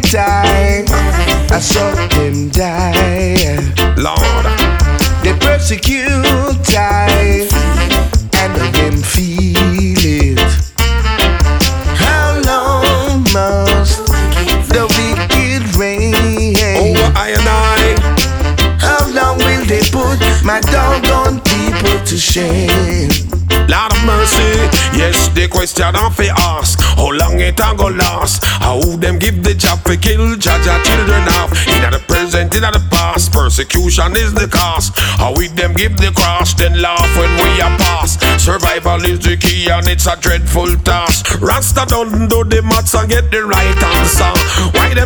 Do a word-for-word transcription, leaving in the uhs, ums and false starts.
die. I saw them die. Lord, they persecute I, and them feel it. How long must the wicked reign? over I and I. How long will they put my doggone people to shame? Lord of mercy, yes, the question I fi ask, how long it a go last? How them give the job fi kill Jaja children off? In the present, in the past, persecution is the cost. How we them give the cross, then laugh when we are past. Survival is the key and it's a dreadful task. Rasta don't do the maths and get the right answer. Why them